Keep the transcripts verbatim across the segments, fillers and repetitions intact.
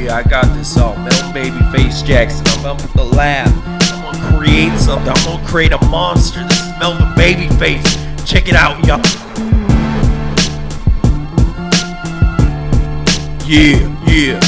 yeah, I got this all. Melvin Babyface Jackson. I'm up with the lab. I'm gonna create something. I'm gonna create a monster. This is Melvin Babyface. Check it out, y'all. Yeah, yeah.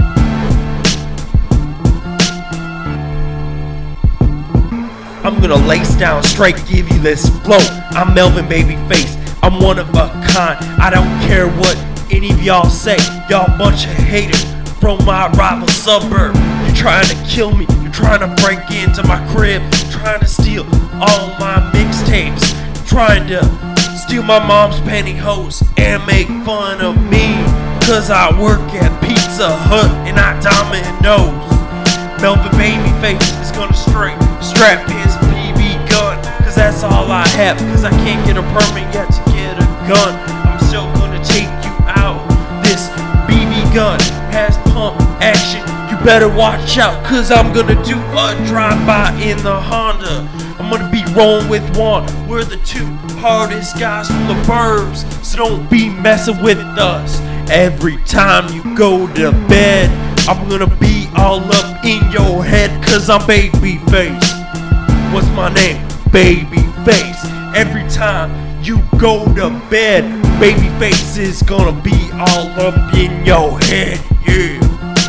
I'm gonna lace down straight, give you this flow. I'm Melvin Babyface. I'm one of a kind. I don't care what any of y'all say. Y'all bunch of haters from my rival suburb. You're trying to kill me. You're trying to break into my crib. Trying to steal all my mixtapes. Trying to steal my mom's pantyhose and make fun of me. Cause I work at Pizza Hut and I Domino's. Melvin Babyface is gonna straight strap his B B gun. Cause that's all I have. Cause I can't get a permit yet to get a gun. I'm still gonna take you out. This B B gun has pump action. You better watch out. Cause I'm gonna do a drive-by in the Honda. I'm gonna be rolling with one. We're the two hardest guys from the burbs. So don't be messing with us. Every time you go to bed, I'm gonna be all up in your head. Cause I'm Babyface. What's my name? Babyface. Every time you go to bed, Babyface is gonna be all up in your head. Yeah.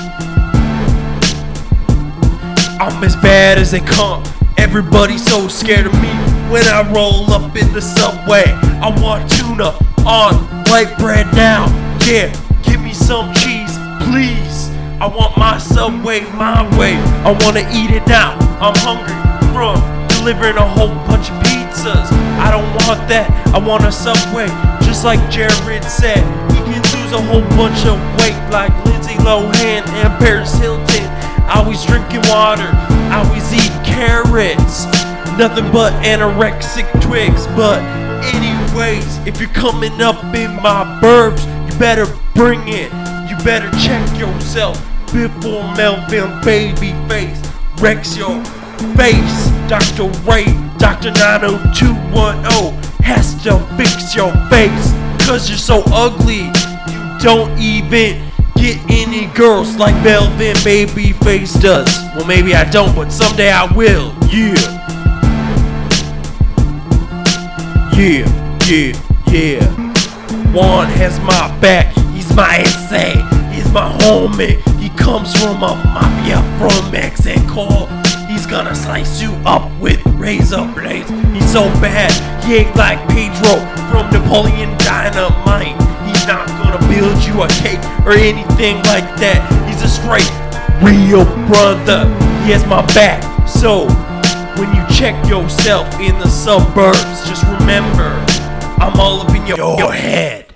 I'm as bad as they come. Everybody's so scared of me when I roll up in the subway. I want tuna on white bread now. Yeah, give me some cheese, please. I want my Subway my way. I wanna eat it now. I'm hungry from delivering a whole bunch of pizzas. I don't want that. I want a Subway. Just like Jared said, he can lose a whole bunch of weight like Lindsay Lohan and Paris Hilton. Always drinking water. Always eating carrots. Nothing but anorexic twigs. But anyways, if you're coming up in my burbs, you better bring it. You better check yourself before Melvin Babyface wrecks your face. Doctor Ray, Doctor nine oh two one oh has to fix your face. Cause you're so ugly, you don't even get any girls like Melvin Babyface does. Well, maybe I don't, but someday I will. Yeah. Yeah, yeah, yeah. Juan has my back. He's my S A. He's my homie. He comes from a mafia from Mexico. He's gonna slice you up with razor blades. He's so bad, he ain't like Pedro from Napoleon Dynamite. He's not gonna build you a cake or anything like that. He's a straight, real brother. He has my back. So, when you check yourself in the suburbs, just remember, I'm all up in your, your head.